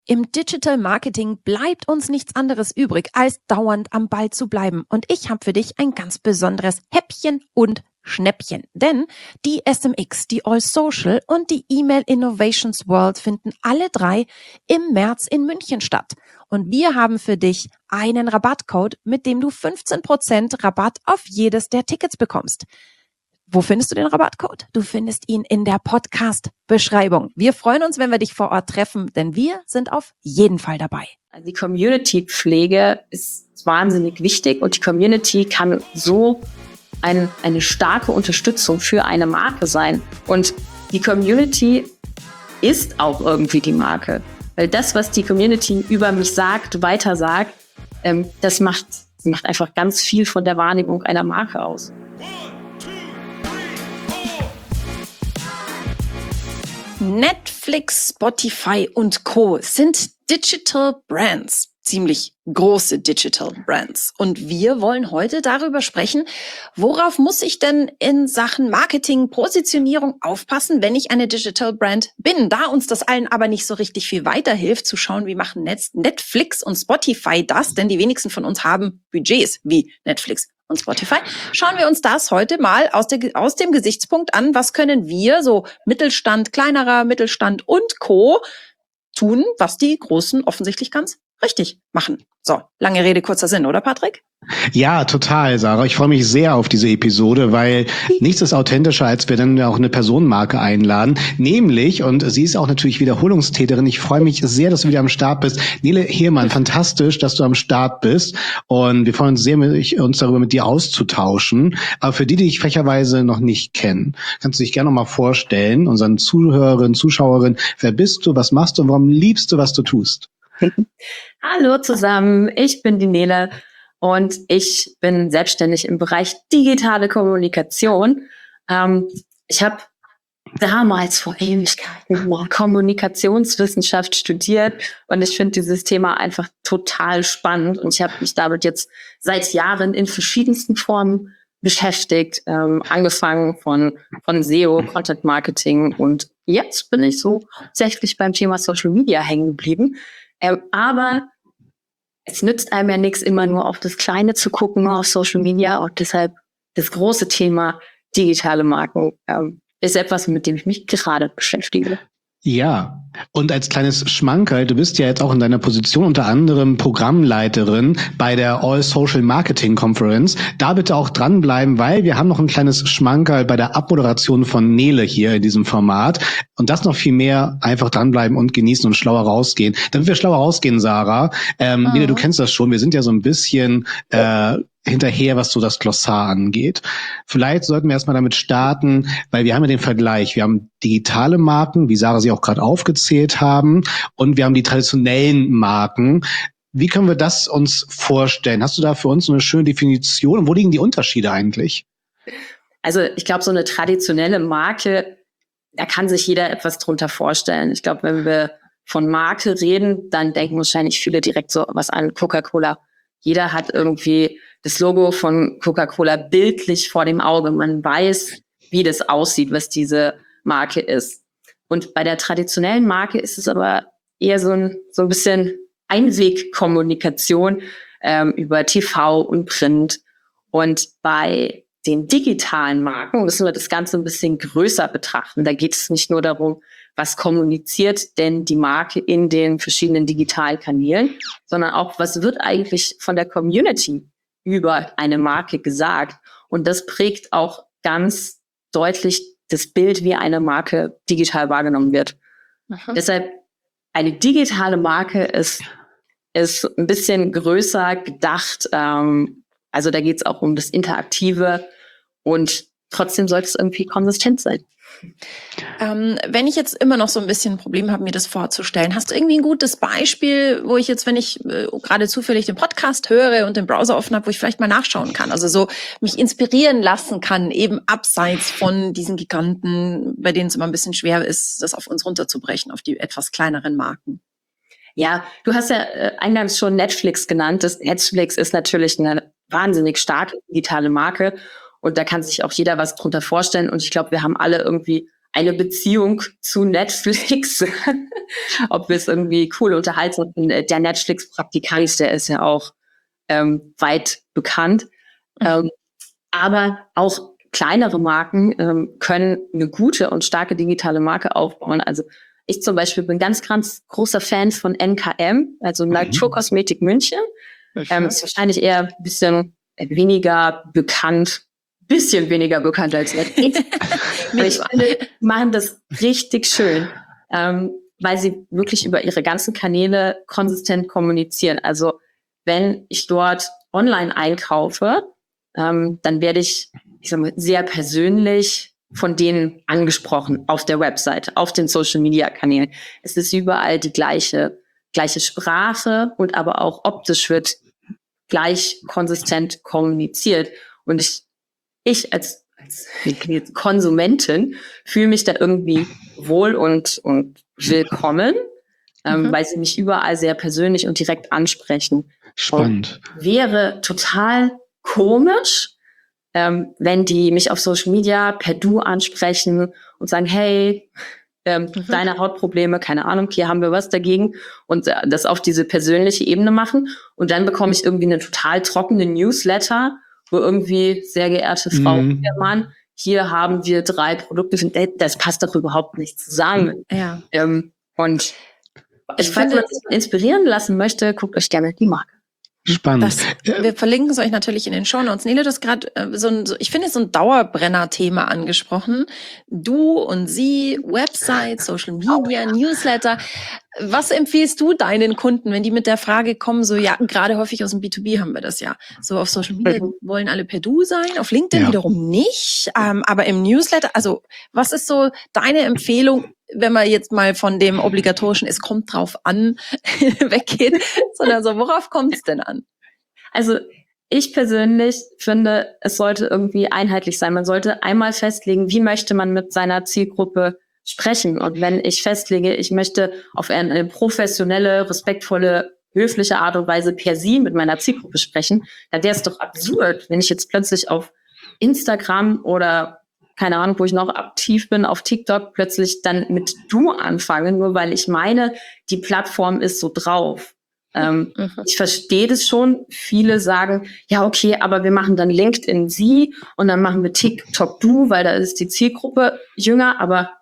Im Digital Marketing bleibt uns nichts anderes übrig, als dauernd am Ball zu bleiben. Und ich habe für dich ein ganz besonderes Häppchen und Schnäppchen. Denn die SMX, die All Social und die Email Innovations World finden alle 3 im März in München statt. Und wir haben für dich einen Rabattcode, mit dem du 15% Rabatt auf jedes der Tickets bekommst. Wo findest du den Rabattcode? Du findest ihn in der Podcast-Beschreibung. Wir freuen uns, wenn wir dich vor Ort treffen, denn wir sind auf jeden Fall dabei. Also die Community-Pflege ist wahnsinnig wichtig und die Community kann so eine starke Unterstützung für eine Marke sein. Und die Community ist auch irgendwie die Marke. Weil das, was die Community über mich sagt, weiter sagt, das macht einfach ganz viel von der Wahrnehmung einer Marke aus. Netflix, Spotify und Co. sind Digital Brands, ziemlich große Digital Brands. Und wir wollen heute darüber sprechen, worauf muss ich denn in Sachen Marketing, Positionierung aufpassen, wenn ich eine Digital Brand bin. Da uns das allen aber nicht so richtig viel weiterhilft, zu schauen, wie machen Netflix und Spotify das, denn die wenigsten von uns haben Budgets wie Netflix und Spotify. Schauen wir uns das heute mal aus dem Gesichtspunkt an. Was können wir, so Mittelstand, kleinerer Mittelstand und Co. tun, was die Großen offensichtlich ganz richtig machen? So, lange Rede, kurzer Sinn, oder Patrick? Ja, total, Sarah. Ich freue mich sehr auf diese Episode, weil nichts ist authentischer, als wir dann auch eine Personenmarke einladen. Nämlich, und sie ist auch natürlich Wiederholungstäterin, ich freue mich sehr, dass du wieder am Start bist. Nele Heermann, fantastisch, dass du am Start bist. Und wir freuen uns sehr, uns darüber mit dir auszutauschen. Aber für die dich frecherweise noch nicht kennen, kannst du dich gerne noch mal vorstellen, unseren Zuhörerinnen, Zuschauerinnen, wer bist du, was machst du und warum liebst du, was du tust? Hallo zusammen, ich bin die Nele. Und ich bin selbstständig im Bereich digitale Kommunikation. Ich habe damals vor Ewigkeiten mal Kommunikationswissenschaft studiert und ich finde dieses Thema einfach total spannend. Und ich habe mich damit jetzt seit Jahren in verschiedensten Formen beschäftigt, angefangen von SEO, Content Marketing, und jetzt bin ich so hauptsächlich beim Thema Social Media hängen geblieben. Aber es nützt einem ja nichts, immer nur auf das Kleine zu gucken, nur auf Social Media. Und deshalb das große Thema digitale Marken ist etwas, mit dem ich mich gerade beschäftige. Ja, und als kleines Schmankerl, du bist ja jetzt auch in deiner Position unter anderem Programmleiterin bei der All Social Marketing Conference. Da bitte auch dranbleiben, weil wir haben noch ein kleines Schmankerl bei der Abmoderation von Nele hier in diesem Format. Und das noch viel mehr, einfach dranbleiben und genießen und schlauer rausgehen. Damit wir schlauer rausgehen, Sarah, Nele, du kennst das schon, wir sind ja so ein bisschen hinterher, was so das Glossar angeht. Vielleicht sollten wir erstmal damit starten, weil wir haben ja den Vergleich. Wir haben digitale Marken, wie Sarah sie auch gerade aufgezählt haben, und wir haben die traditionellen Marken. Wie können wir das uns vorstellen? Hast du da für uns so eine schöne Definition? Und wo liegen die Unterschiede eigentlich? Also ich glaube, so eine traditionelle Marke, da kann sich jeder etwas drunter vorstellen. Ich glaube, wenn wir von Marke reden, dann denken wahrscheinlich viele direkt so was an Coca-Cola. Jeder hat irgendwie das Logo von Coca-Cola bildlich vor dem Auge. Man weiß, wie das aussieht, was diese Marke ist. Und bei der traditionellen Marke ist es aber eher so ein bisschen Einwegkommunikation über TV und Print. Und bei den digitalen Marken müssen wir das Ganze ein bisschen größer betrachten. Da geht es nicht nur darum, was kommuniziert denn die Marke in den verschiedenen digitalen Kanälen, sondern auch, was wird eigentlich von der Community über eine Marke gesagt. Und das prägt auch ganz deutlich das Bild, wie eine Marke digital wahrgenommen wird. Deshalb, eine digitale Marke ist ein bisschen größer gedacht. Also da geht es auch um das Interaktive und trotzdem sollte es irgendwie konsistent sein. Wenn ich jetzt immer noch so ein bisschen ein Problem habe, mir das vorzustellen, hast du irgendwie ein gutes Beispiel, wo ich jetzt, wenn ich gerade zufällig den Podcast höre und den Browser offen habe, wo ich vielleicht mal nachschauen kann, also so mich inspirieren lassen kann, eben abseits von diesen Giganten, bei denen es immer ein bisschen schwer ist, das auf uns runterzubrechen, auf die etwas kleineren Marken? Ja, du hast ja eingangs schon Netflix genannt. Das Netflix ist natürlich eine wahnsinnig starke digitale Marke und da kann sich auch jeder was drunter vorstellen. Und ich glaube, wir haben alle irgendwie eine Beziehung zu Netflix, ob wir es irgendwie cool unterhalten. Und der Netflix-Praktikant, der ist ja auch weit bekannt. Aber auch kleinere Marken können eine gute und starke digitale Marke aufbauen. Also ich zum Beispiel bin ganz großer Fan von NKM, also Naturkosmetik München. Ist wahrscheinlich eher ein bisschen weniger bekannt als Netflix. Aber ich finde, die machen das richtig schön, weil sie wirklich über ihre ganzen Kanäle konsistent kommunizieren. Also wenn ich dort online einkaufe, dann werde ich sag mal, sehr persönlich von denen angesprochen auf der Website, auf den Social-Media-Kanälen. Es ist überall die gleiche Sprache und aber auch optisch wird gleich konsistent kommuniziert. Und ich als Konsumentin fühle mich da irgendwie wohl und willkommen, weil sie mich überall sehr persönlich und direkt ansprechen. Spannend. Und wäre total komisch, wenn die mich auf Social Media per Du ansprechen und sagen, hey, deine Hautprobleme, keine Ahnung, hier haben wir was dagegen und das auf diese persönliche Ebene machen. Und dann bekomme ich irgendwie eine total trockene Newsletter, wo irgendwie, sehr geehrte Frau Mann, hier haben wir 3 Produkte. Das passt doch überhaupt nicht zusammen. Ja. Und falls man sich inspirieren lassen möchte, guckt euch gerne die Marke. Spannend. Wir verlinken es euch natürlich in den Shownotes. Nele, du hast gerade ich finde, so ein Dauerbrenner-Thema angesprochen. Du und sie, Website, Social Media, Newsletter. Was empfiehlst du deinen Kunden, wenn die mit der Frage kommen, so ja, gerade häufig aus dem B2B haben wir das ja. So auf Social Media wollen alle per Du sein, auf LinkedIn wiederum nicht, aber im Newsletter, also was ist so deine Empfehlung, wenn man jetzt mal von dem obligatorischen, es kommt drauf an, weggeht, sondern so, worauf kommt es denn an? Also ich persönlich finde, es sollte irgendwie einheitlich sein. Man sollte einmal festlegen, wie möchte man mit seiner Zielgruppe sprechen. Und wenn ich festlege, ich möchte auf eine professionelle, respektvolle, höfliche Art und Weise per Sie mit meiner Zielgruppe sprechen, dann wäre es doch absurd, wenn ich jetzt plötzlich auf Instagram oder keine Ahnung, wo ich noch aktiv bin, auf TikTok plötzlich dann mit Du anfange, nur weil ich meine, die Plattform ist so drauf. Ich verstehe das schon. Viele sagen, ja, okay, aber wir machen dann LinkedIn Sie und dann machen wir TikTok Du, weil da ist die Zielgruppe jünger, aber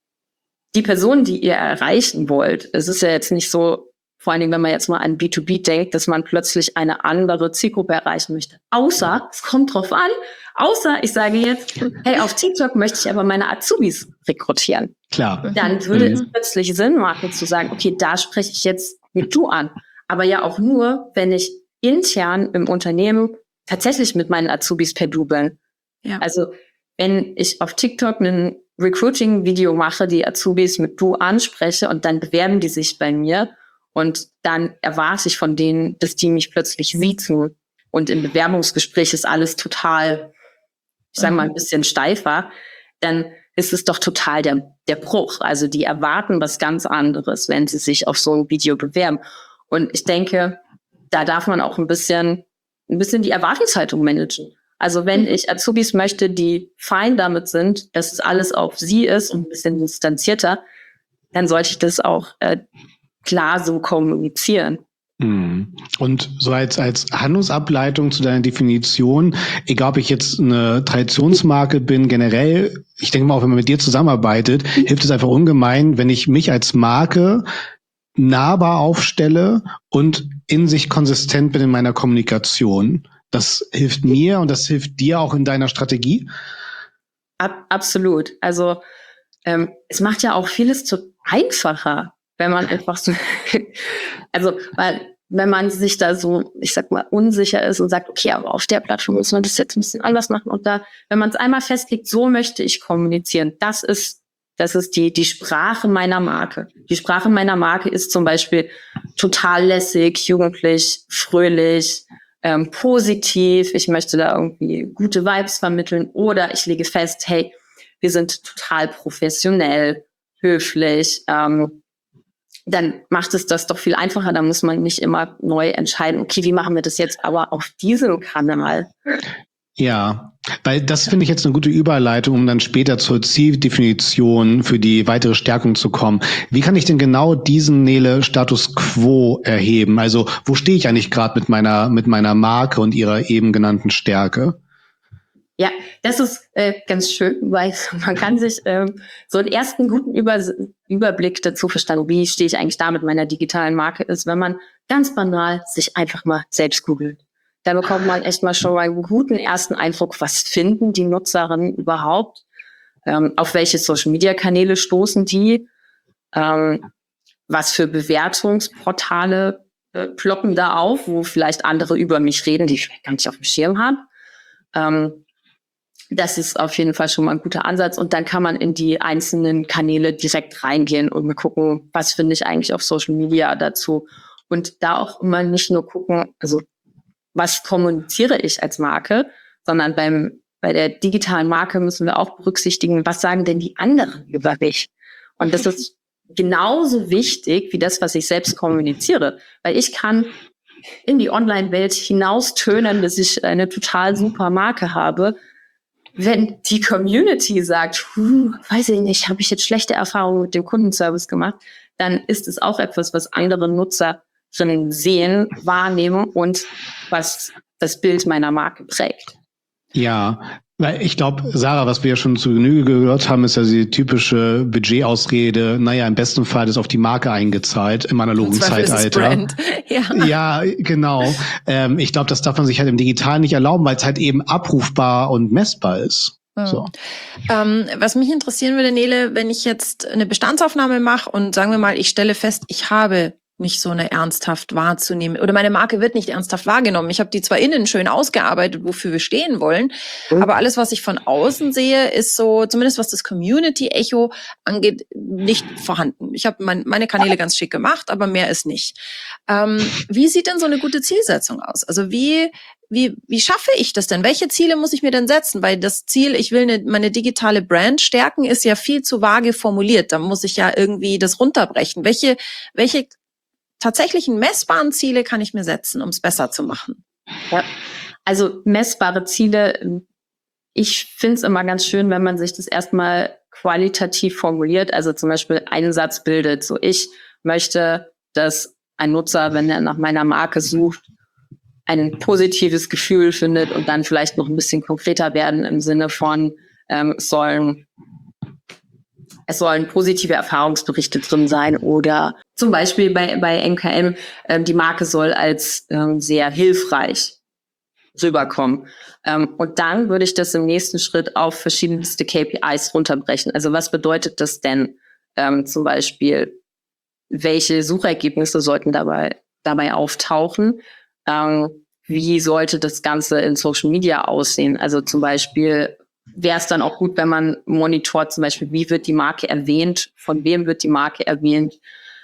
die Person, die ihr erreichen wollt, es ist ja jetzt nicht so, vor allen Dingen, wenn man jetzt mal an B2B denkt, dass man plötzlich eine andere Zielgruppe erreichen möchte. Außer, es kommt drauf an, ich sage jetzt, hey, auf TikTok möchte ich aber meine Azubis rekrutieren. Klar. Dann würde es plötzlich Sinn machen zu sagen, okay, da spreche ich jetzt mit Du an. Aber ja auch nur, wenn ich intern im Unternehmen tatsächlich mit meinen Azubis per Du bin. Ja. Also wenn ich auf TikTok ein Recruiting-Video mache, die Azubis mit Du anspreche und dann bewerben die sich bei mir und dann erwarte ich von denen, dass die mich plötzlich siezen und im Bewerbungsgespräch ist alles total, ich sage mal, ein bisschen steifer, dann ist es doch total der Bruch. Also die erwarten was ganz anderes, wenn sie sich auf so ein Video bewerben. Und ich denke, da darf man auch ein bisschen die Erwartungshaltung managen. Also wenn ich Azubis möchte, die fein damit sind, dass es alles auf sie ist und ein bisschen distanzierter, dann sollte ich das auch klar so kommunizieren. Und so als Handlungsableitung zu deiner Definition, egal ob ich jetzt eine Traditionsmarke bin, generell, ich denke mal auch, wenn man mit dir zusammenarbeitet, hilft es einfach ungemein, wenn ich mich als Marke nahbar aufstelle und in sich konsistent bin in meiner Kommunikation. Das hilft mir und das hilft dir auch in deiner Strategie? Absolut. Also es macht ja auch vieles einfacher, wenn man einfach so, also weil wenn man sich da so, ich sag mal, unsicher ist und sagt, okay, aber auf der Plattform muss man das jetzt ein bisschen anders machen und da, wenn man es einmal festlegt, so möchte ich kommunizieren, das ist die Sprache meiner Marke. Die Sprache meiner Marke ist zum Beispiel total lässig, jugendlich, fröhlich, positiv. Ich möchte da irgendwie gute Vibes vermitteln oder ich lege fest, hey, wir sind total professionell, höflich. Dann macht es das doch viel einfacher. Da muss man nicht immer neu entscheiden, okay, wie machen wir das jetzt aber auf diesem Kanal? Ja, weil das finde ich jetzt eine gute Überleitung, um dann später zur Zieldefinition für die weitere Stärkung zu kommen. Wie kann ich denn genau diesen Nele Status Quo erheben? Also wo stehe ich eigentlich gerade mit meiner Marke und ihrer eben genannten Stärke? Ja, das ist ganz schön, weil man kann sich so einen ersten guten Überblick dazu verstanden, wie stehe ich eigentlich da mit meiner digitalen Marke, ist, wenn man ganz banal sich einfach mal selbst googelt. Da bekommt man echt mal schon mal einen guten ersten Eindruck, was finden die Nutzerinnen überhaupt, auf welche Social-Media-Kanäle stoßen die, was für Bewertungsportale ploppen da auf, wo vielleicht andere über mich reden, die ich vielleicht gar nicht auf dem Schirm habe. Das ist auf jeden Fall schon mal ein guter Ansatz. Und dann kann man in die einzelnen Kanäle direkt reingehen und mal gucken, was finde ich eigentlich auf Social Media dazu. Und da auch immer nicht nur gucken, also was kommuniziere ich als Marke, sondern bei der digitalen Marke müssen wir auch berücksichtigen, was sagen denn die anderen über mich? Und das ist genauso wichtig wie das, was ich selbst kommuniziere. Weil ich kann in die Online-Welt hinaustönen, dass ich eine total super Marke habe. Wenn die Community sagt, weiß ich nicht, habe ich jetzt schlechte Erfahrungen mit dem Kundenservice gemacht, dann ist es auch etwas, was andere Nutzerinnen sehen, wahrnehmen und was das Bild meiner Marke prägt. Ja, weil ich glaube, Sarah, was wir ja schon zu Genüge gehört haben, ist ja die typische Budgetausrede, naja, im besten Fall ist auf die Marke eingezahlt im analogen Zeitalter. Ja, genau. Ich glaube, das darf man sich halt im Digitalen nicht erlauben, weil es halt eben abrufbar und messbar ist. So. Was mich interessieren würde, Nele, wenn ich jetzt eine Bestandsaufnahme mache und sagen wir mal, ich stelle fest, ich habe nicht so eine ernsthaft wahrzunehmen oder meine Marke wird nicht ernsthaft wahrgenommen. Ich habe die zwar innen schön ausgearbeitet, wofür wir stehen wollen, aber alles, was ich von außen sehe, ist so, zumindest was das Community-Echo angeht, nicht vorhanden. Ich habe meine Kanäle ganz schick gemacht, aber mehr ist nicht. Wie sieht denn so eine gute Zielsetzung aus? Also wie schaffe ich das denn? Welche Ziele muss ich mir denn setzen? Weil das Ziel, ich will meine digitale Brand stärken, ist ja viel zu vage formuliert. Da muss ich ja irgendwie das runterbrechen. Welche tatsächlichen messbaren Ziele kann ich mir setzen, um es besser zu machen? Ja, also messbare Ziele, ich finde es immer ganz schön, wenn man sich das erstmal qualitativ formuliert. Also zum Beispiel einen Satz bildet. So, ich möchte, dass ein Nutzer, wenn er nach meiner Marke sucht, ein positives Gefühl findet und dann vielleicht noch ein bisschen konkreter werden im Sinne von, es sollen positive Erfahrungsberichte drin sein oder zum Beispiel bei NKM, die Marke soll als sehr hilfreich rüberkommen. Und dann würde ich das im nächsten Schritt auf verschiedenste KPIs runterbrechen. Also was bedeutet das denn? Zum Beispiel, welche Suchergebnisse sollten dabei auftauchen? Wie sollte das Ganze in Social Media aussehen? Also zum Beispiel wäre es dann auch gut, wenn man monitort zum Beispiel, wie wird die Marke erwähnt, von wem wird die Marke erwähnt.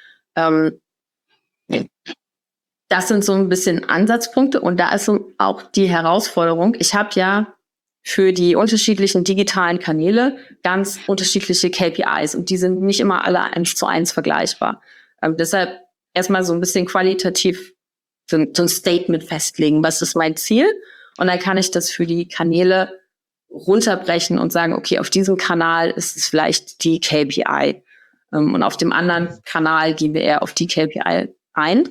Das sind so ein bisschen Ansatzpunkte und da ist so auch die Herausforderung. Ich habe ja für die unterschiedlichen digitalen Kanäle ganz unterschiedliche KPIs und die sind nicht immer alle 1:1 vergleichbar. Deshalb erstmal so ein bisschen qualitativ so ein Statement festlegen, was ist mein Ziel? Und dann kann ich das für die Kanäle runterbrechen und sagen, okay, auf diesem Kanal ist es vielleicht die KPI und auf dem anderen Kanal gehen wir eher auf die KPI ein.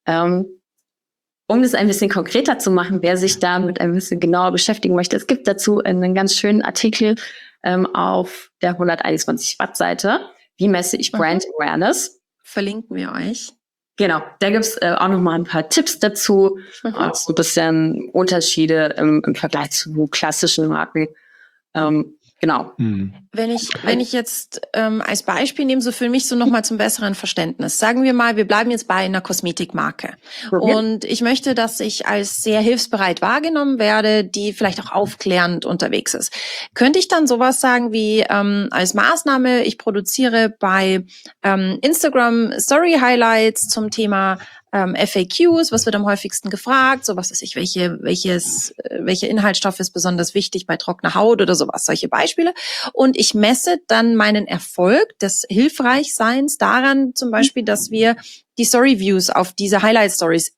Um das ein bisschen konkreter zu machen, wer sich damit ein bisschen genauer beschäftigen möchte, es gibt dazu einen ganz schönen Artikel auf der 121 Watt Seite. Wie messe ich Brand Awareness? Verlinken wir euch. Genau, da gibt's auch noch mal ein paar Tipps dazu, so ein bisschen Unterschiede im Vergleich zu klassischen Marken. Genau. Wenn ich jetzt als Beispiel nehme, so für mich so nochmal zum besseren Verständnis. Sagen wir mal, wir bleiben jetzt bei einer Kosmetikmarke. Und ich möchte, dass ich als sehr hilfsbereit wahrgenommen werde, die vielleicht auch aufklärend unterwegs ist. Könnte ich dann sowas sagen wie als Maßnahme, ich produziere bei Instagram Story Highlights zum Thema FAQs, was wird am häufigsten gefragt, sowas weiß ich, welche Inhaltsstoff ist besonders wichtig bei trockener Haut oder sowas, solche Beispiele. Und ich messe dann meinen Erfolg des Hilfreichseins daran zum Beispiel, dass wir die Story-Views auf diese Highlight-Stories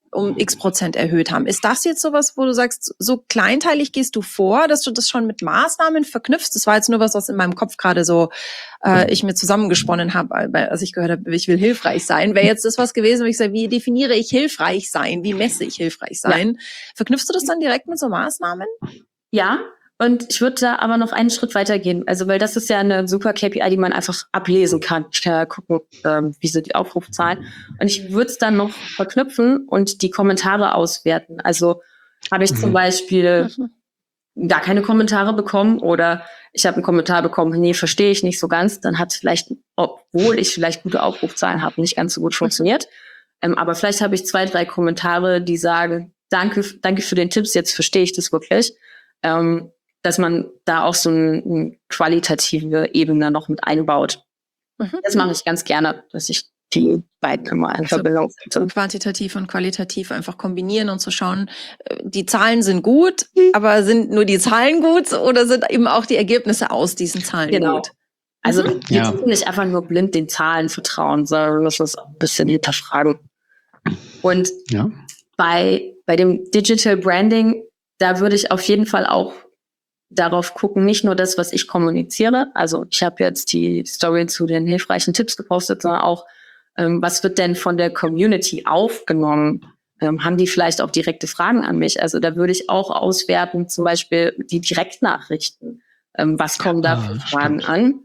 um x% erhöht haben. Ist das jetzt sowas, wo du sagst, so kleinteilig gehst du vor, dass du das schon mit Maßnahmen verknüpfst? Das war jetzt nur was in meinem Kopf gerade so ich mir zusammengesponnen habe, als ich gehört habe, ich will hilfreich sein. Wäre jetzt das was gewesen, wo ich sage, wie definiere ich hilfreich sein? Wie messe ich hilfreich sein? Ja. Verknüpfst du das dann direkt mit so Maßnahmen? Ja, und ich würde da aber noch einen Schritt weiter gehen. Also, weil das ist ja eine super KPI, die man einfach ablesen kann. Ich kann ja gucken, wie sind die Aufrufzahlen. Und ich würde es dann noch verknüpfen und die Kommentare auswerten. Also habe ich zum Beispiel gar keine Kommentare bekommen oder ich habe einen Kommentar bekommen, nee, verstehe ich nicht so ganz, dann hat es vielleicht, obwohl ich vielleicht gute Aufrufzahlen habe, nicht ganz so gut funktioniert. Aber vielleicht habe ich 2, 3 Kommentare, die sagen, danke für den Tipps, jetzt verstehe ich das wirklich. Dass man da auch so eine qualitative Ebene noch mit einbaut. Das mache ich ganz gerne, dass ich die beiden immer in Verbindung setze. Quantitativ und qualitativ einfach kombinieren und zu schauen, die Zahlen sind gut, aber sind nur die Zahlen gut oder sind eben auch die Ergebnisse aus diesen Zahlen gut? Also jetzt nicht einfach nur blind den Zahlen vertrauen, sondern das ist ein bisschen hinterfragen. Und bei dem Digital Branding, da würde ich auf jeden Fall auch darauf gucken, nicht nur das, was ich kommuniziere. Also ich habe jetzt die Story zu den hilfreichen Tipps gepostet, sondern auch, was wird denn von der Community aufgenommen? Haben die vielleicht auch direkte Fragen an mich? Also da würde ich auch auswerten, zum Beispiel die Direktnachrichten. Was kommen da für Fragen an?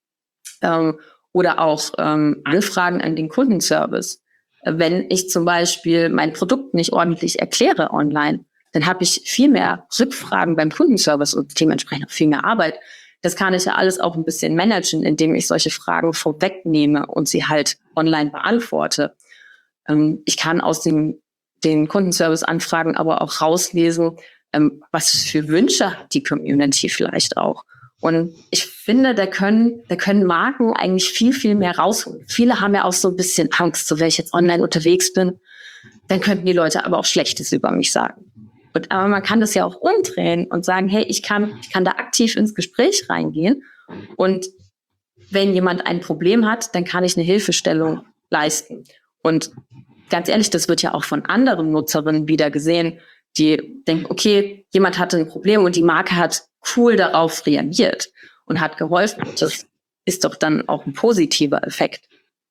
Oder auch Anfragen an den Kundenservice. Wenn ich zum Beispiel mein Produkt nicht ordentlich erkläre online, dann habe ich viel mehr Rückfragen beim Kundenservice und dementsprechend auch viel mehr Arbeit. Das kann ich ja alles auch ein bisschen managen, indem ich solche Fragen vorwegnehme und sie halt online beantworte. Ich kann aus den Kundenservice-Anfragen aber auch rauslesen, was für Wünsche hat die Community vielleicht auch. Und ich finde, da können Marken eigentlich viel, viel mehr rausholen. Viele haben ja auch so ein bisschen Angst, so wenn ich jetzt online unterwegs bin, dann könnten die Leute aber auch Schlechtes über mich sagen. Aber man kann das ja auch umdrehen und sagen, hey, ich kann da aktiv ins Gespräch reingehen und wenn jemand ein Problem hat, dann kann ich eine Hilfestellung leisten. Und ganz ehrlich, das wird ja auch von anderen Nutzerinnen wieder gesehen, die denken, okay, jemand hatte ein Problem und die Marke hat cool darauf reagiert und hat geholfen. Das ist doch dann auch ein positiver Effekt.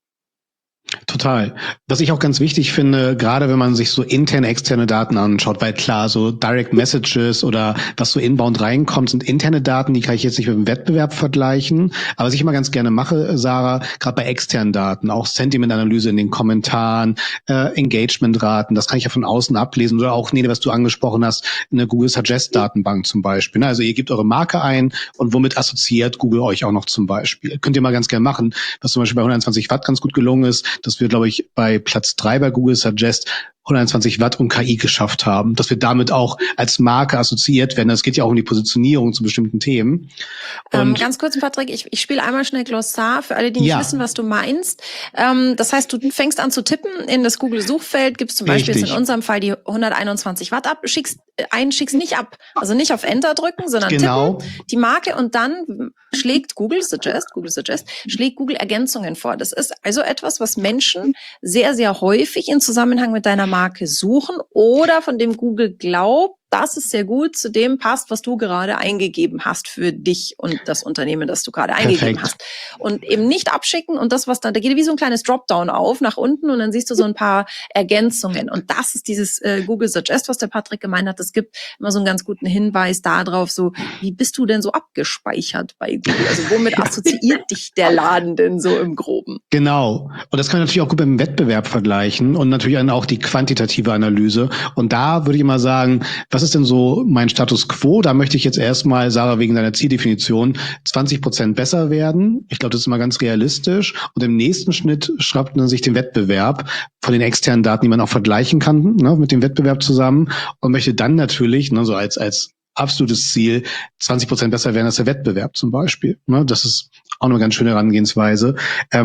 Total. Was ich auch ganz wichtig finde, gerade wenn man sich so interne, externe Daten anschaut, weil klar, so Direct Messages oder was so inbound reinkommt, sind interne Daten, die kann ich jetzt nicht mit dem Wettbewerb vergleichen. Aber was ich immer ganz gerne mache, Sarah, gerade bei externen Daten, auch Sentimentanalyse in den Kommentaren, Engagementraten, das kann ich ja von außen ablesen. Oder auch, Nele, was du angesprochen hast, eine Google Suggest Datenbank zum Beispiel. Also ihr gebt eure Marke ein und womit assoziiert Google euch auch noch zum Beispiel. Könnt ihr mal ganz gerne machen, was zum Beispiel bei 120 Watt ganz gut gelungen ist, dass wir, glaube ich, bei Platz 3 bei Google Suggest 120 Watt und KI geschafft haben, dass wir damit auch als Marke assoziiert werden. Es geht ja auch um die Positionierung zu bestimmten Themen. Und ganz kurz, Patrick, ich spiele einmal schnell Glossar für alle, die nicht wissen, was du meinst. Das heißt, du fängst an zu tippen in das Google-Suchfeld, gibst zum Beispiel jetzt in unserem Fall die 121 Watt ab, schickst nicht ab. Also nicht auf Enter drücken, sondern tippen, die Marke und dann schlägt Google Suggest, schlägt Google Ergänzungen vor. Das ist also etwas, was Menschen sehr, sehr häufig in Zusammenhang mit deiner Marke suchen oder von dem Google glaubt, dass es sehr gut zu dem passt, was du gerade eingegeben hast für dich und das Unternehmen, das du gerade eingegeben hast. Und eben nicht abschicken und das, was da geht wie so ein kleines Dropdown auf nach unten und dann siehst du so ein paar Ergänzungen. Und das ist dieses Google Suggest, was der Patrick gemeint hat. Das gibt immer so einen ganz guten Hinweis darauf, so wie bist du denn so abgespeichert bei Google? Also womit assoziiert dich der Laden denn so im Groben? Genau. Und das kann man natürlich auch gut mit dem Wettbewerb vergleichen und natürlich auch die quantitative Analyse. Und da würde ich mal sagen, was ist denn so mein Status quo? Da möchte ich jetzt erstmal, Sarah, wegen deiner Zieldefinition 20% besser werden. Ich glaube, das ist immer ganz realistisch. Und im nächsten Schritt schreibt man sich den Wettbewerb von den externen Daten, die man auch vergleichen kann, ne, mit dem Wettbewerb zusammen und möchte dann natürlich, ne, so als absolutes Ziel 20% besser werden als der Wettbewerb zum Beispiel. Ne, das ist auch eine ganz schöne Herangehensweise.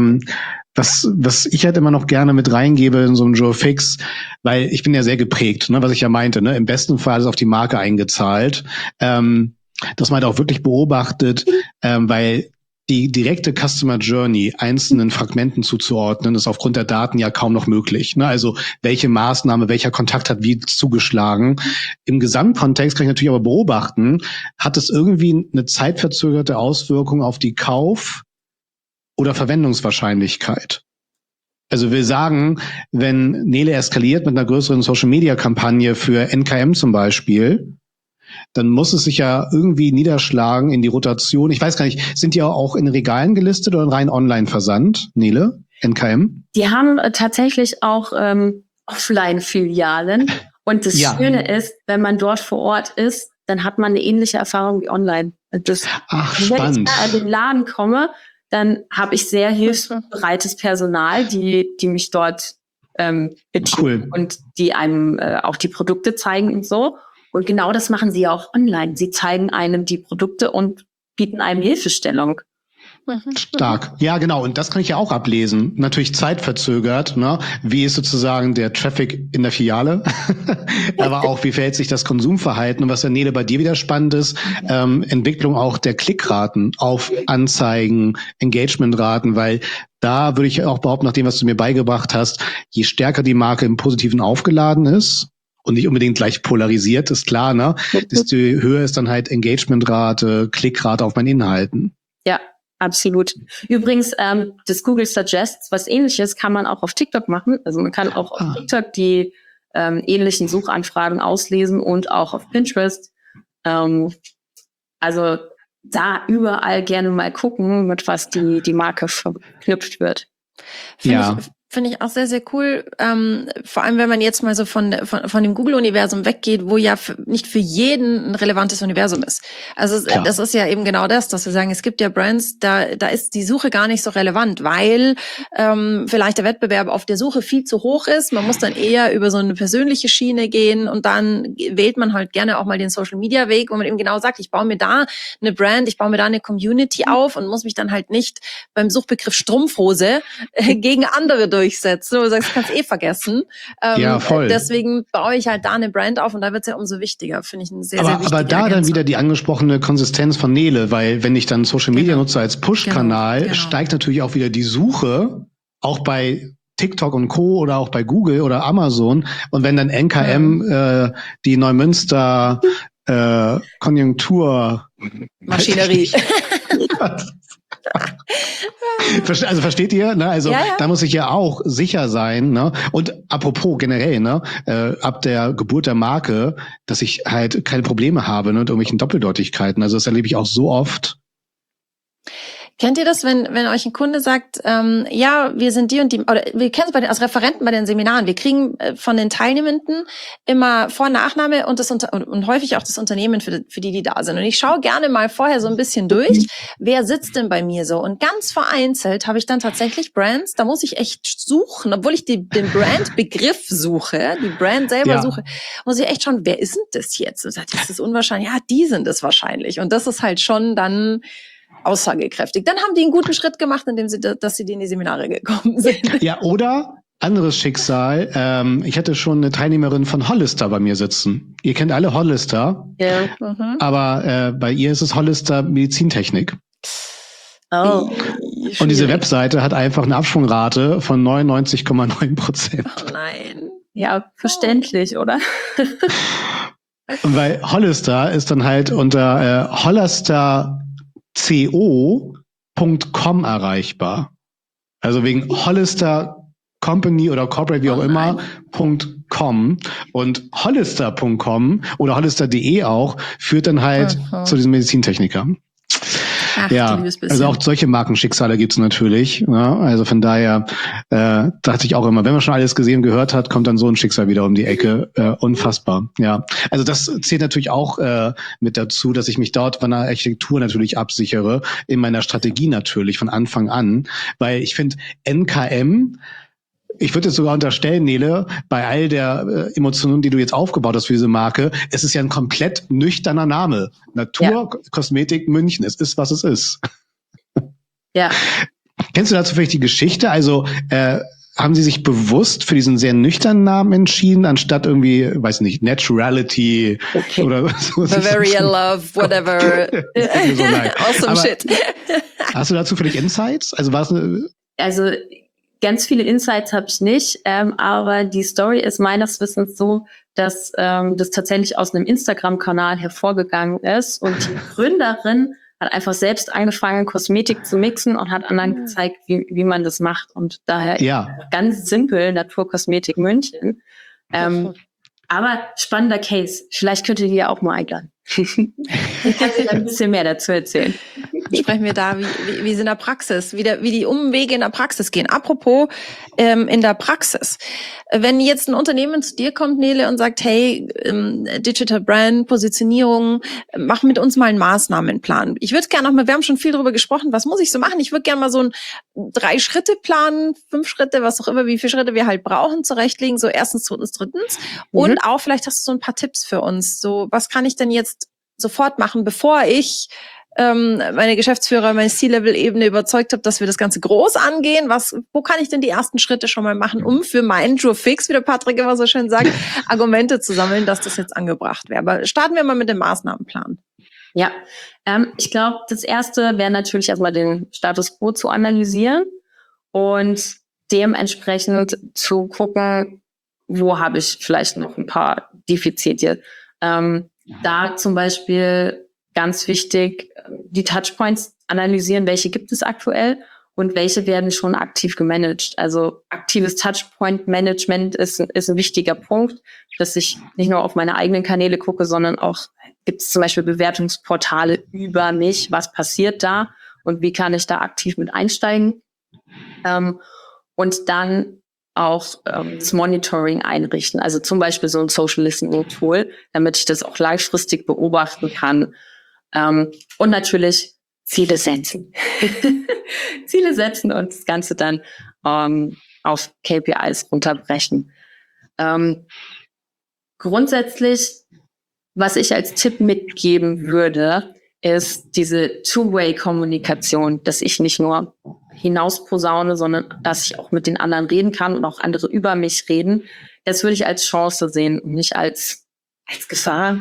Was ich halt immer noch gerne mit reingebe in so einem Joe Fix, weil ich bin ja sehr geprägt, ne, was ich ja meinte, ne, im besten Fall ist auf die Marke eingezahlt, dass man halt auch wirklich beobachtet, weil die direkte Customer Journey einzelnen Fragmenten zuzuordnen, ist aufgrund der Daten ja kaum noch möglich. Ne? Also welche Maßnahme, welcher Kontakt hat wie zugeschlagen. Im Gesamtkontext kann ich natürlich aber beobachten, hat es irgendwie eine zeitverzögerte Auswirkung auf die Kauf- oder Verwendungswahrscheinlichkeit. Also wir sagen, wenn Nele eskaliert mit einer größeren Social-Media-Kampagne für NKM zum Beispiel, dann muss es sich ja irgendwie niederschlagen in die Rotation. Ich weiß gar nicht, sind die auch in Regalen gelistet oder rein Online-Versand, Nele, NKM? Die haben tatsächlich auch Offline-Filialen. Und das Schöne ist, wenn man dort vor Ort ist, dann hat man eine ähnliche Erfahrung wie online. Spannend. Wenn ich da in den Laden komme, dann habe ich sehr hilfsbereites Personal, die mich dort bedienen und die einem auch die Produkte zeigen und so. Und genau das machen sie auch online. Sie zeigen einem die Produkte und bieten einem Hilfestellung. Stark. Ja, genau. Und das kann ich ja auch ablesen. Natürlich zeitverzögert. Ne? Wie ist sozusagen der Traffic in der Filiale? Aber auch, wie verhält sich das Konsumverhalten? Und was ja, Nele, bei dir wieder spannend ist, Entwicklung auch der Klickraten auf Anzeigen, Engagementraten, weil da würde ich auch behaupten, nach dem, was du mir beigebracht hast, je stärker die Marke im Positiven aufgeladen ist, und nicht unbedingt gleich polarisiert, ist klar, ne? Desto höher ist dann halt Engagementrate, Klickrate auf meinen Inhalten. Ja, absolut. Übrigens, das Google Suggests, was Ähnliches kann man auch auf TikTok machen. Also man kann auch auf TikTok die ähnlichen Suchanfragen auslesen und auch auf Pinterest. Also da überall gerne mal gucken, mit was die Marke verknüpft wird. Finde ich auch sehr, sehr cool. Vor allem, wenn man jetzt mal so von dem Google-Universum weggeht, wo ja nicht für jeden ein relevantes Universum ist. Also das ist ja eben genau das, dass wir sagen, es gibt ja Brands, da ist die Suche gar nicht so relevant, weil vielleicht der Wettbewerb auf der Suche viel zu hoch ist. Man muss dann eher über so eine persönliche Schiene gehen und dann wählt man halt gerne auch mal den Social-Media-Weg, wo man eben genau sagt, ich baue mir da eine Brand, ich baue mir da eine Community auf und muss mich dann halt nicht beim Suchbegriff Strumpfhose gegen andere durchsetzen, wo du sagst, kannst vergessen. Ja, voll. Deswegen baue ich halt da eine Brand auf und da wird es ja umso wichtiger, finde ich, ein sehr, sehr wichtiger Aber da Ergänzung. dann wieder die angesprochene Konsistenz von Nele, weil wenn ich dann Social Media nutze als Push-Kanal, steigt natürlich auch wieder die Suche, auch bei TikTok und Co. oder auch bei Google oder Amazon. Und wenn dann NKM die Neumünster Konjunktur Maschinerie. Also versteht ihr? Ne? Also da muss ich ja auch sicher sein. Ne? Und apropos generell, ne? Ab der Geburt der Marke, dass ich halt keine Probleme habe, ne, mit irgendwelchen Doppeldeutigkeiten. Also das erlebe ich auch so oft. Kennt ihr das, wenn euch ein Kunde sagt, ja, wir sind die und die, oder wir kennen es als Referenten bei den Seminaren, wir kriegen von den Teilnehmenden immer Vor- und Nachname und und häufig auch das Unternehmen, für die da sind. Und ich schaue gerne mal vorher so ein bisschen durch, wer sitzt denn bei mir so. Und ganz vereinzelt habe ich dann tatsächlich Brands, da muss ich echt suchen, obwohl ich den Brandbegriff suche, die Brand selber suche, muss ich echt schauen, wer ist denn das jetzt? Und sagt, das ist unwahrscheinlich. Ja, die sind es wahrscheinlich. Und das ist halt schon dann aussagekräftig. Dann haben die einen guten Schritt gemacht, indem dass sie in die Seminare gekommen sind. Ja, oder anderes Schicksal. Ich hatte schon eine Teilnehmerin von Hollister bei mir sitzen. Ihr kennt alle Hollister. Ja. Aber bei ihr ist es Hollister Medizintechnik. Oh. Und diese Webseite hat einfach eine Absprungrate von 99,9%. Oh nein. Ja, verständlich, oder? Weil Hollister ist dann halt unter hollisterco.com erreichbar. Also wegen Hollister Company oder Corporate, wie auch immer, .com. Und Hollister.com oder Hollister.de auch führt dann halt zu diesen Medizintechnikern. Ach, ja, also auch solche Markenschicksale gibt's natürlich. Ja, also von daher dachte ich auch immer, wenn man schon alles gesehen und gehört hat, kommt dann so ein Schicksal wieder um die Ecke. Unfassbar. Ja, also das zählt natürlich auch mit dazu, dass ich mich dort von der Architektur natürlich absichere, in meiner Strategie natürlich von Anfang an, weil ich finde NKM, ich würde jetzt sogar unterstellen, Nele, bei all der Emotionen, die du jetzt aufgebaut hast für diese Marke, es ist ja ein komplett nüchterner Name. Naturkosmetik München. Es ist, was es ist. Ja. Kennst du dazu vielleicht die Geschichte? Also haben Sie sich bewusst für diesen sehr nüchternen Namen entschieden, anstatt irgendwie, weiß nicht, Naturality oder so? Bavaria Love, whatever. Tut mir so leid. Awesome Aber shit. hast du dazu vielleicht Insights? Also war es Also ganz viele Insights habe ich nicht, aber die Story ist meines Wissens so, dass das tatsächlich aus einem Instagram-Kanal hervorgegangen ist und die Gründerin hat einfach selbst angefangen, Kosmetik zu mixen und hat anderen gezeigt, wie man das macht. Und daher ganz simpel Naturkosmetik München. Aber spannender Case. Vielleicht könnt ihr die ja auch mal einladen. Ich kann dir ein bisschen mehr dazu erzählen. Sprechen wir da, wie es in der Praxis, wie die Umwege in der Praxis gehen. Apropos in der Praxis. Wenn jetzt ein Unternehmen zu dir kommt, Nele, und sagt, hey, Digital Brand, Positionierung, mach mit uns mal einen Maßnahmenplan. Ich würde gerne wir haben schon viel darüber gesprochen, was muss ich so machen? Ich würde gerne mal so einen 3-Schritte-Plan, 5 Schritte, was auch immer, wie viele Schritte wir halt brauchen, zurechtlegen. So 1., 2., 3. Und auch, vielleicht hast du so ein paar Tipps für uns. So, was kann ich denn jetzt sofort machen, bevor ich meine Geschäftsführer, meine C-Level-Ebene überzeugt habe, dass wir das Ganze groß angehen. Wo kann ich denn die ersten Schritte schon mal machen, um für meinen Joe Fix, wie der Patrick immer so schön sagt, Argumente zu sammeln, dass das jetzt angebracht wäre. Aber starten wir mal mit dem Maßnahmenplan. Ja, ich glaube, das Erste wäre natürlich erstmal den Status quo zu analysieren und dementsprechend zu gucken, wo habe ich vielleicht noch ein paar Defizite. Da zum Beispiel ganz wichtig, die Touchpoints analysieren, welche gibt es aktuell und welche werden schon aktiv gemanagt. Also aktives Touchpoint-Management ist ein wichtiger Punkt, dass ich nicht nur auf meine eigenen Kanäle gucke, sondern auch, gibt es zum Beispiel Bewertungsportale über mich, was passiert da und wie kann ich da aktiv mit einsteigen. Und dann auch das Monitoring einrichten, also zum Beispiel so ein Social Listening Tool, damit ich das auch langfristig beobachten kann. Und natürlich Ziele setzen. Ziele setzen und das Ganze dann auf KPIs runterbrechen. Grundsätzlich, was ich als Tipp mitgeben würde, ist diese Two-Way-Kommunikation, dass ich nicht nur hinausposaune, sondern dass ich auch mit den anderen reden kann und auch andere über mich reden. Das würde ich als Chance sehen und nicht als Gefahr.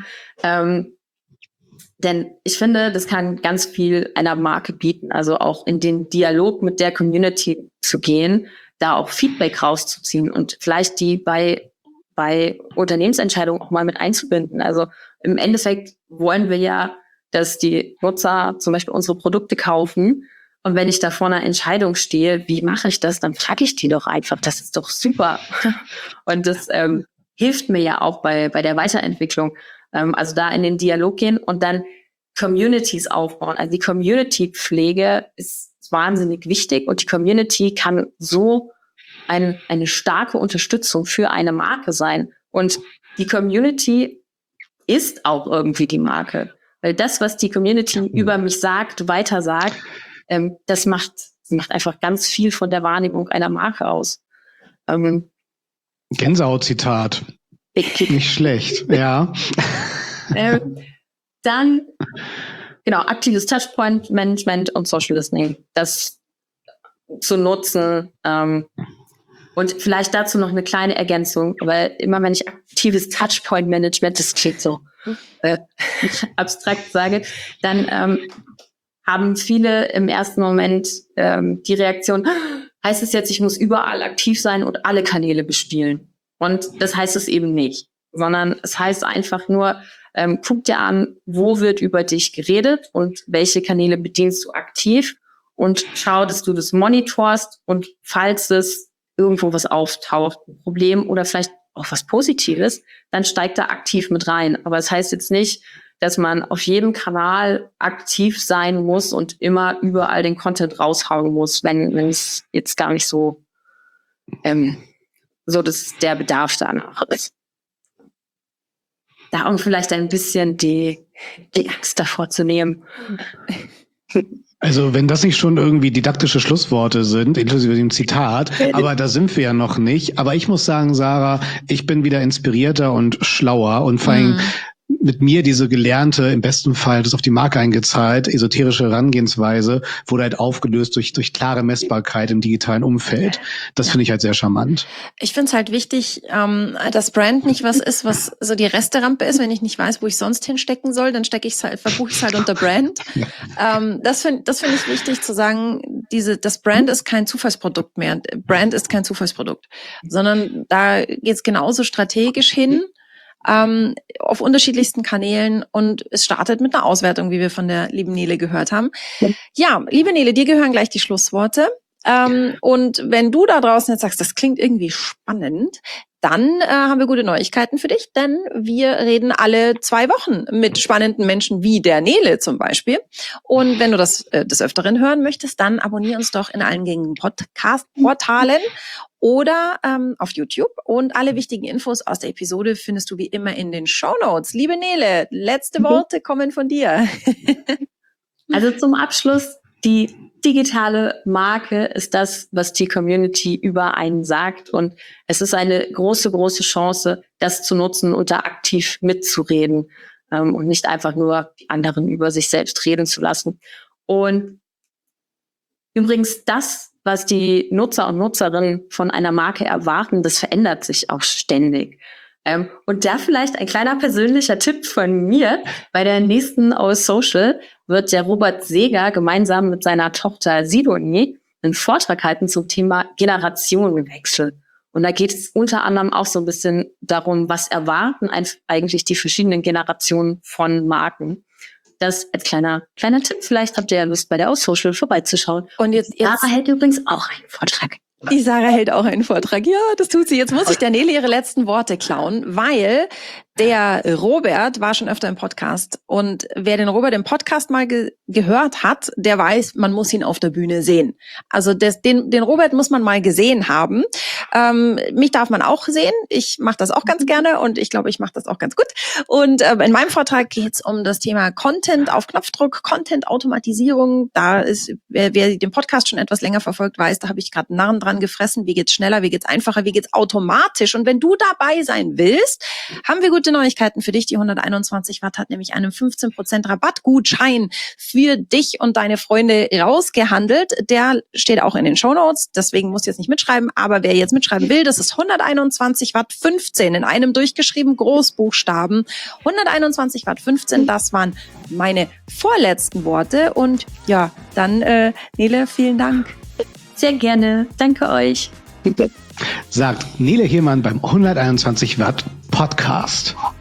Denn ich finde, das kann ganz viel einer Marke bieten, also auch in den Dialog mit der Community zu gehen, da auch Feedback rauszuziehen und vielleicht die bei Unternehmensentscheidungen auch mal mit einzubinden. Also im Endeffekt wollen wir ja, dass die Nutzer zum Beispiel unsere Produkte kaufen. Und wenn ich da vor einer Entscheidung stehe, wie mache ich das, dann frage ich die doch einfach. Das ist doch super. Und das hilft mir ja auch bei der Weiterentwicklung. Also da in den Dialog gehen und dann Communities aufbauen. Also die Community-Pflege ist wahnsinnig wichtig und die Community kann so eine starke Unterstützung für eine Marke sein. Und die Community ist auch irgendwie die Marke. Weil das, was die Community über mich sagt, weiter sagt, das macht einfach ganz viel von der Wahrnehmung einer Marke aus. Gänsehaut-Zitat. Nicht schlecht, ja. Dann, genau, aktives Touchpoint-Management und Social Listening. Das zu nutzen. Und vielleicht dazu noch eine kleine Ergänzung, weil immer wenn ich aktives Touchpoint-Management, das klingt so abstrakt sage, dann haben viele im ersten Moment die Reaktion, heißt es jetzt, ich muss überall aktiv sein und alle Kanäle bespielen. Und das heißt es eben nicht, sondern es heißt einfach nur, guck dir an, wo wird über dich geredet und welche Kanäle bedienst du aktiv und schau, dass du das monitorst und falls es irgendwo was auftaucht, ein Problem oder vielleicht auch was Positives, dann steigt da aktiv mit rein. Aber es heißt jetzt nicht, dass man auf jedem Kanal aktiv sein muss und immer überall den Content raushauen muss, wenn es jetzt gar nicht so dass der Bedarf danach ist. Da um vielleicht ein bisschen die Angst davor zu nehmen. Also wenn das nicht schon irgendwie didaktische Schlussworte sind, inklusive dem Zitat, aber da sind wir ja noch nicht. Aber ich muss sagen, Sarah, ich bin wieder inspirierter und schlauer und vor allem mit mir diese gelernte, im besten Fall, das auf die Marke eingezahlt, esoterische Herangehensweise wurde halt aufgelöst durch klare Messbarkeit im digitalen Umfeld. Das finde ich halt sehr charmant. Ich finde es halt wichtig, dass Brand nicht was ist, was so die Resterampe ist. Wenn ich nicht weiß, wo ich sonst hinstecken soll, dann verbuche ich es halt unter Brand. Das finde ich wichtig zu sagen, das Brand ist kein Zufallsprodukt mehr. Brand ist kein Zufallsprodukt, sondern da geht es genauso strategisch hin, auf unterschiedlichsten Kanälen, und es startet mit einer Auswertung, wie wir von der lieben Nele gehört haben. Ja, liebe Nele, dir gehören gleich die Schlussworte. Und wenn du da draußen jetzt sagst, das klingt irgendwie spannend, dann haben wir gute Neuigkeiten für dich, denn wir reden alle 2 Wochen mit spannenden Menschen wie der Nele zum Beispiel. Und wenn du das des Öfteren hören möchtest, dann abonnier uns doch in allen gängigen Podcast-Portalen oder auf YouTube. Und alle wichtigen Infos aus der Episode findest du wie immer in den Shownotes. Liebe Nele, letzte Worte kommen von dir. Also zum Abschluss, die digitale Marke ist das, was die Community über einen sagt, und es ist eine große, große Chance, das zu nutzen und da aktiv mitzureden und nicht einfach nur die anderen über sich selbst reden zu lassen. Und übrigens das, was die Nutzer und Nutzerinnen von einer Marke erwarten, das verändert sich auch ständig. Und da vielleicht ein kleiner persönlicher Tipp von mir. Bei der nächsten Aus Social wird der Robert Seger gemeinsam mit seiner Tochter Sidonie einen Vortrag halten zum Thema Generationenwechsel. Und da geht es unter anderem auch so ein bisschen darum, was erwarten eigentlich die verschiedenen Generationen von Marken. Das als kleiner Tipp. Vielleicht habt ihr ja Lust, bei der Aus Social vorbeizuschauen. Und jetzt Sarah hält übrigens auch einen Vortrag. Die Sarah hält auch einen Vortrag. Ja, das tut sie. Jetzt muss ich der Nele ihre letzten Worte klauen, weil der Robert war schon öfter im Podcast. Und wer den Robert im Podcast mal gehört hat, der weiß, man muss ihn auf der Bühne sehen. Also den Robert muss man mal gesehen haben. Mich darf man auch sehen. Ich mache das auch ganz gerne und ich glaube, ich mache das auch ganz gut. Und in meinem Vortrag geht es um das Thema Content auf Knopfdruck, Content-Automatisierung. Da ist, wer den Podcast schon etwas länger verfolgt, weiß, da habe ich gerade einen Narren dran gefressen. Wie geht's schneller, wie geht's einfacher, wie geht's automatisch? Und wenn du dabei sein willst, haben wir gute Neuigkeiten für dich. Die 121 Watt hat nämlich einen 15% Rabattgutschein für dich und deine Freunde rausgehandelt. Der steht auch in den Shownotes, deswegen musst du jetzt nicht mitschreiben. Aber wer jetzt mitschreiben will, das ist 121 Watt 15 in einem durchgeschrieben Großbuchstaben. 121 Watt 15, das waren meine vorletzten Worte. Und ja, dann Nele, vielen Dank. Sehr gerne. Danke euch. Sagt Nele Hiermann beim 121 Watt Podcast.